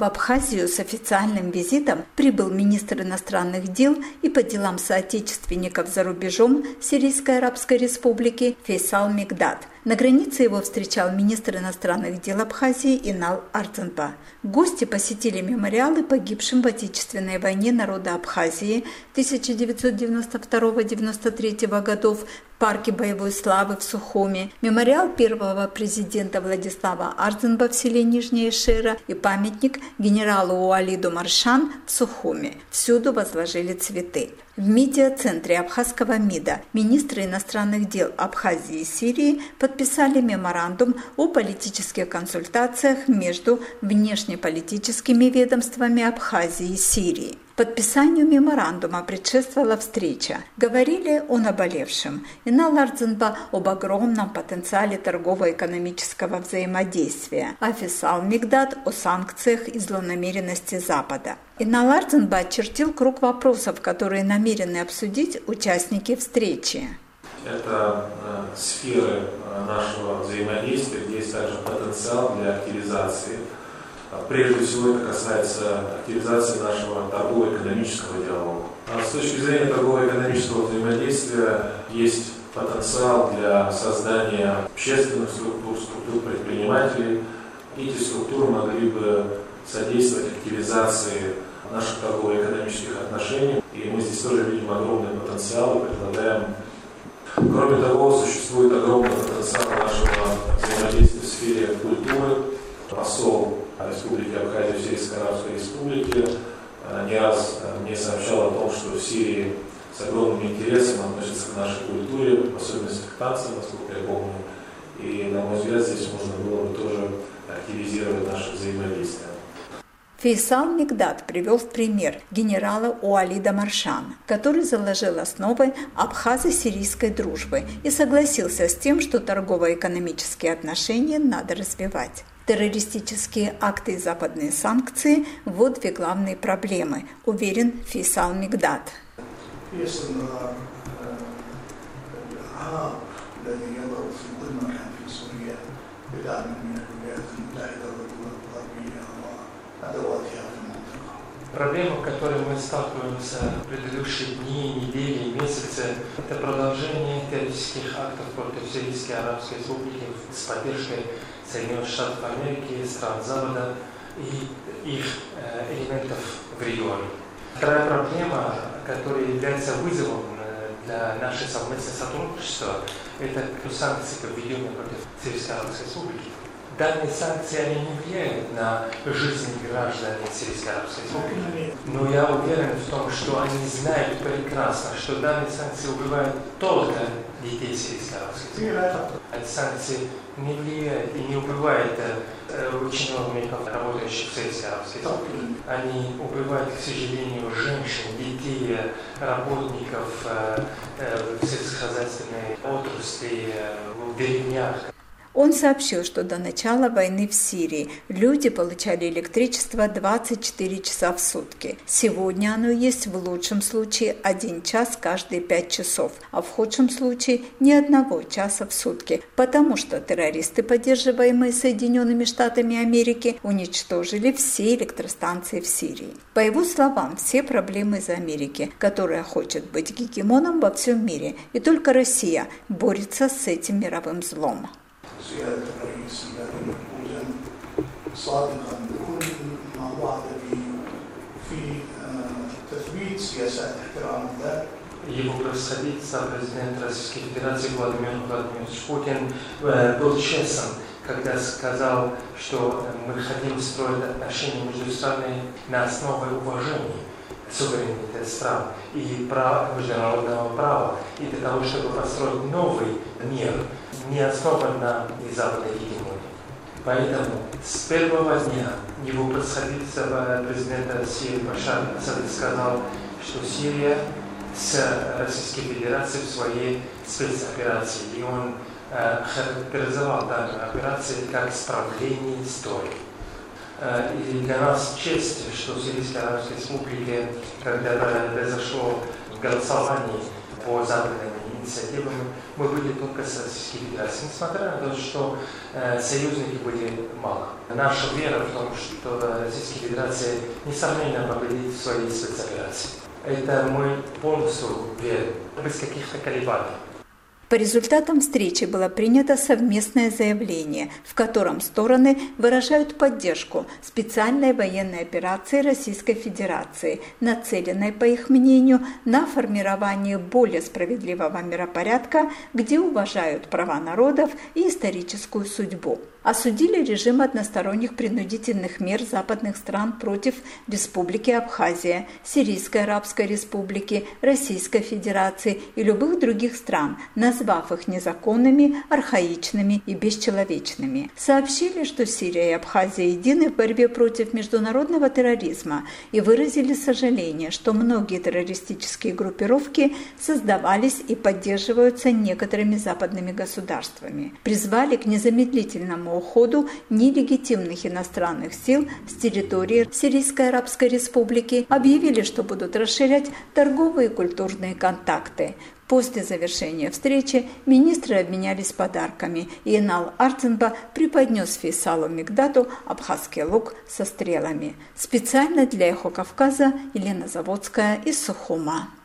В Абхазию с официальным визитом прибыл министр иностранных дел и по делам соотечественников за рубежом Сирийской Арабской Республики Фейсал Мигдат. На границе его встречал министр иностранных дел Абхазии Инал Арцанба. Гости посетили мемориалы погибшим в Отечественной войне народа Абхазии 1992-1993 годов в парке боевой славы в Сухуми, мемориал первого президента Владислава Арцанба в селе Нижняя Шера и памятник генералу Уалиду Маршан в Сухуми. Всюду возложили цветы. В медиа-центре Абхазского МИДа министры иностранных дел Абхазии и Сирии подписали меморандум о политических консультациях между внешнеполитическими ведомствами Абхазии и Сирии. Подписанию меморандума предшествовала встреча. Говорили о наболевшем. Инал Арцанба об огромном потенциале торгово-экономического взаимодействия, а Фейсал Мигдат о санкциях и злонамеренности Запада. Инал Арцанба очертил круг вопросов, которые намерены обсудить участники встречи. Это сферы нашего взаимодействия, где есть также потенциал для активизации. Прежде всего это касается активизации нашего торгово-экономического диалога. С точки зрения торгово-экономического взаимодействия есть потенциал для создания общественных структур предпринимателей. Эти структуры могли бы содействовать активизации наших торгово-экономических отношений. И мы здесь тоже видим огромный потенциал и предлагаем. Кроме того, существует огромный потенциал нашего взаимодействия в сфере культуры. Посол Республики Абхазия в Сирийской Арабской Республике не раз мне сообщал о том, что в Сирии с огромным интересом относятся к нашей культуре, в особенности к танцам, насколько я помню. И, на мой взгляд, здесь можно было бы тоже активизировать наше взаимодействие. Фейсал Мигдат привел в пример генерала Уалида Маршана, который заложил основы абхазо-сирийской дружбы и согласился с тем, что торгово-экономические отношения надо развивать. Террористические акты и западные санкции – вот две главные проблемы, уверен Фейсал Мигдат. Проблема, с которой мы сталкиваемся в предыдущие дни, недели и месяцы, это продолжение террористических актов против Сирийской Арабской Республики с поддержкой Соединенных Штатов Америки, стран Запада и их элементов в регионе. Вторая проблема, которая является вызовом для нашего совместного сотрудничества, это санкции, введенные против Сирийской Арабской Республики. Данные санкции они не влияют на жизнь граждан Сирийской Арабской Республики. Но я уверен в том, что они знают прекрасно, что данные санкции убивают только детей Сирийской Арабской Республики. Эти санкции не влияют и не убивают чиновников, работающих в Сирийской Арабской Республике. Они убивают, к сожалению, женщин, детей, работников в сельскохозяйственной отрасли, в деревнях. Он сообщил, что до начала войны в Сирии люди получали электричество 24 часа в сутки. Сегодня оно есть в лучшем случае 1 час каждые 5 часов, а в худшем случае ни 1 часа в сутки, потому что террористы, поддерживаемые Соединенными Штатами Америки, уничтожили все электростанции в Сирии. По его словам, все проблемы из Америки, которая хочет быть гегемоном во всем мире, и только Россия борется с этим мировым злом. سيادة الرئيس يكون صادقا بكل ما وعد به في تثبيت سياسات احترام الذات. Его превосходительство президент Российской Федерации Владимир Владимирович Путин был честен, когда сказал, что мы хотим строить отношения между странами на основе уважения суверенитета стран и международного права, и для того, чтобы построить новый мир, не основан на западной гегемонии. Поэтому с первого дня его превосходительство президента России Башар Асад сказал, что Сирия с Российской Федерацией в своей спецоперации, и он характеризовал данную операцию как исправление истории. И для нас честь, что в Сирийской Арабской Республике, когда произошло голосование по западным инициативами мы были только с Российской Федерацией, несмотря на то, что союзников были мало. Наша вера в том, что Российская Федерация несомненно победит в своей спецоперации. Это мы полностью верим, без каких-то колебаний. По результатам встречи было принято совместное заявление, в котором стороны выражают поддержку специальной военной операции Российской Федерации, нацеленной, по их мнению, на формирование более справедливого миропорядка, где уважают права народов и историческую судьбу. Осудили режим односторонних принудительных мер западных стран против Республики Абхазия, Сирийской Арабской Республики, Российской Федерации и любых других стран, назвав их незаконными, архаичными и бесчеловечными. Сообщили, что Сирия и Абхазия едины в борьбе против международного терроризма и выразили сожаление, что многие террористические группировки создавались и поддерживаются некоторыми западными государствами. Призвали к незамедлительному уходу нелегитимных иностранных сил с территории Сирийской Арабской Республики, объявили, что будут расширять торговые и культурные контакты. После завершения встречи министры обменялись подарками, и Инал Арцинба преподнес Фейсалу Мигдату абхазский лук со стрелами. Специально для Эхо Кавказа Елена Заводская из Сухума.